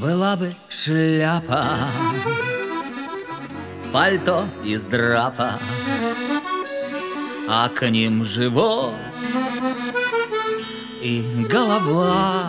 Была бы шляпа, пальто из драпа, а к ним живот и голова.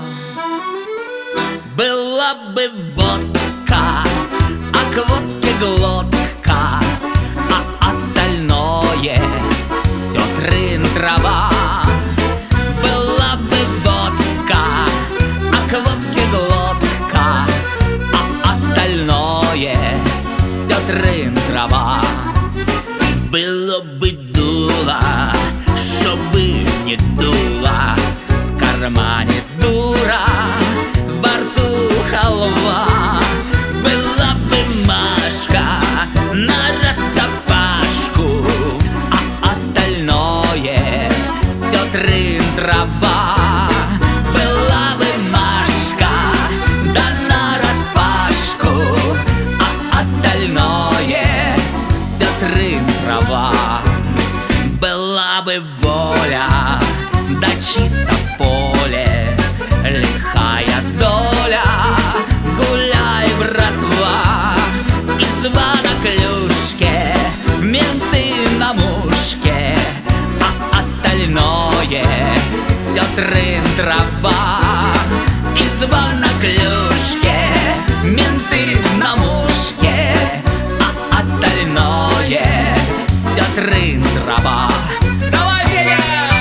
Была бы водка, а к водке глотка, а остальное все трын-трава. Была бы водка, а к водке глотка, а остальное все трын-трава. Было бы дуло, чтобы не дуло, в кармане дура, во рту халва. Была бы Машка на растопашку, а остальное все трын-трава. Была бы Машка, да нараспашку, а остальное все трын-трава. Была бы воля, да чисто поле, лихая доля, гуляй, братва. Изба на клюшке, менты на мушке, а остальное все трын-трава. Изба на клюшке, менты на мушке, а остальное все трын-трава. Давай, Федя!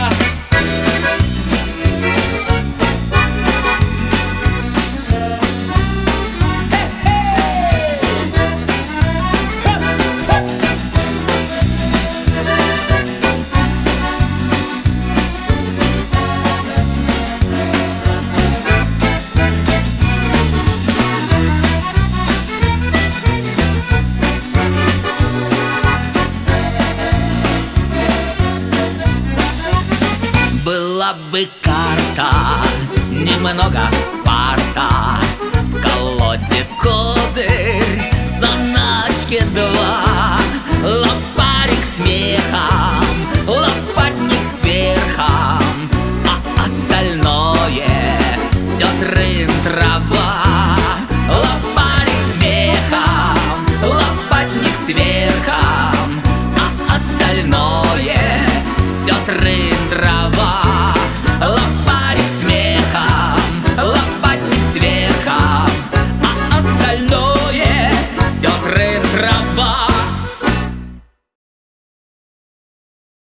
Была бы карта, немного фарта, в колоде козырь, заначки два, лопарик смеха,